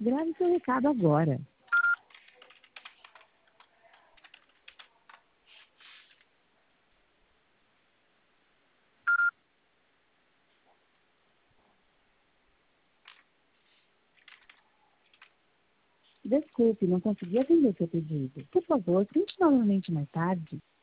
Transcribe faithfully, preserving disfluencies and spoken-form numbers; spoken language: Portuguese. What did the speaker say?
Grave seu recado agora. Desculpe, não consegui atender seu pedido. Por favor, tente novamente mais tarde.